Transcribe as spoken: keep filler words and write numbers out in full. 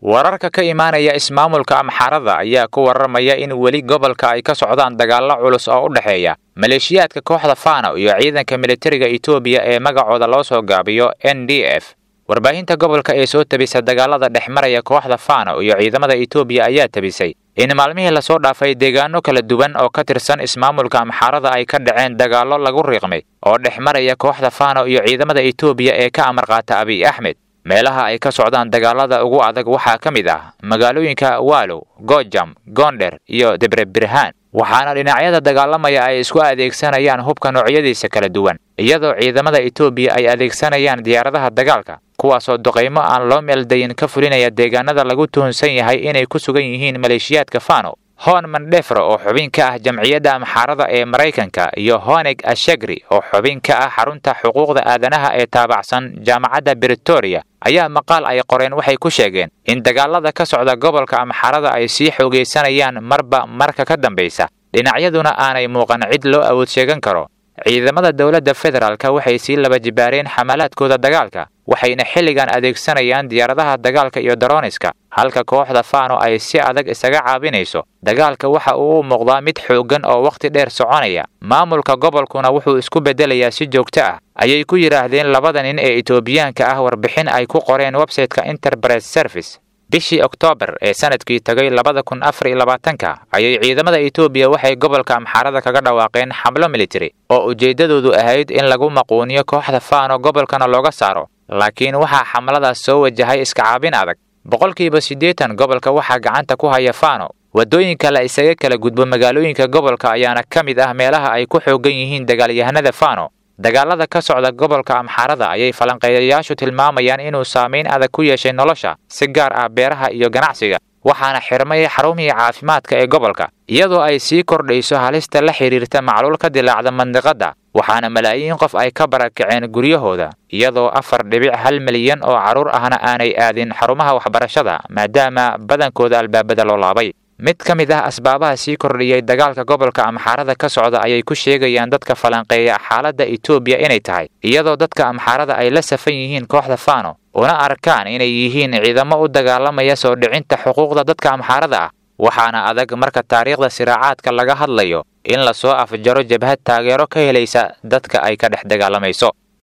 wararka ka imaanaya ismaamulka Amxaarada ayaa ku warramaya in weli gobolka ay ka socdaan dagaallo culus oo u dhaxeeya maleeshiyaadka kooxda Fano iyo ciidanka militariga Itoobiya ee magacooda loo soo gaabiyo N D F. warbaahinta gobolka ee soo tabisay dagaalada dhexmaraya kooxda Fano iyo ciidamada Itoobiya ayaa tabisay in maalmihii la soo dhaafay deegaano kala duwan oo ka tirsan ismaamulka Amxaarada ay ka dhaceen dagaallo lagu riiqmay oo dhexmaraya kooxda Fano iyo ciidamada Itoobiya ee ka amar qaata Abiy Ahmed. meelaha ay ka socdaan dagaalada ugu adag waxaa ka mid ah magaalooyinka Waalo, Gojam, Gonder iyo Debre Birhaan, waxaana dhinacyada dagaalamaya ay isku adeegsanayaan hubka noocyadiisa kala duwan, iyadoo ciidamada Itoobiya ay adeegsanayaan diyaaradaha dagaalka kuwaas oo duqeymo aan loo meeldayin ka fulinaya deegaanada lagu tuhunsan yahay inay ku sugan yihiin maleeshiyaadka Fano. Hon Mandefro oo xubin ka ah jamciyadda Amxaarada ee Mareykanka iyo Honeg Ashagri oo xubin ka ah xarunta xuquuqda aadanaha ee taabacsan jaamacadda Pretoria ayaa maqaal ay qoreen waxay ku sheegeen in dagaalada ka socda gobolka Amxaarada ay sii xoogeysanayaan marba marka ka dambaysa, dhinacyaduna aanay muuqan cid loo awood sheegan karo. ciidamada dawladda federaalka waxay sii laba jibaareen xamalaadkooda dagaalka, waxayna xilligan adeegsanayaan diyaaradaha dagaalka iyo daroniska, halka kooxda Fano ay si adag isaga caabinayso. dagaalka waxa uu u muuqdaa mid xooggan oo waqti dheer soconaya, maamulka gobolkuna wuxuu isku bedelayaa si joogto ah, ayay ku yiraahdeen labada nin ee Itoobiyaanka ah warbixin ay ku qoreen website-ka Enterprise Service. bishii Oktoobar ee sanadkii tagay labada kun afar iyo labaatanka ayay ciidamada Itoobiya waxay gobolka Amxaarada kaga dhawaaqeen xamlo military oo ujeedadoodu ahayd in lagu maquuniyo kooxda Fano gobolkana looga saaro, laakiin waxaa xamladaas soo wajahay iska caabin adag. boqolkiiba siddeetan gobolka waxaa gacanta ku haya Fano. wadooyinka la isaga kala gudbo magaalooyinka gobolka ayaana ka mid ah meelaha ay ku xoogan yihiin dagaalyahanada Fano. dagaalada ka socda gobolka Amxaarada ayay falanqeeyayaashu tilmaamayaan inuu saameyn adag ku yeeshay nolosha, si gaar ah beeraha iyo ganacsiga, waxaana xirmay xarumihii caafimaadka ee gobolka, iyadoo ay sii kordhayso halista la xiriirta macluul ka dilaacda mandiqada, waxaana malaayiin qof ay ka barakaceen guryahooda, iyadoo afar dhibic hal milyan oo caruur ahna aanay aadin xarumaha waxbarashada maadaama badankooda albaabada loo laabay. mid ka mid ah asbaabaha sii kordhiyay dagaalka gobolka Amxaarada ka socda ayay ku sheegayaan dadka falanqeeya xaaladda Itoobiya inay tahay, iyadoo dadka Amxaarada ay la safan yihiin kooxda Fano una arkaan inay yihiin ciidamo u dagaalamaya soo dhicinta xuquuqda dadka Amxaarada ah, waxaana adag marka taariikhda siraacaadka laga hadlayo in la soo afjaro jabhad taageero ka helaysa dadka ay ka dhex dagaalamayso.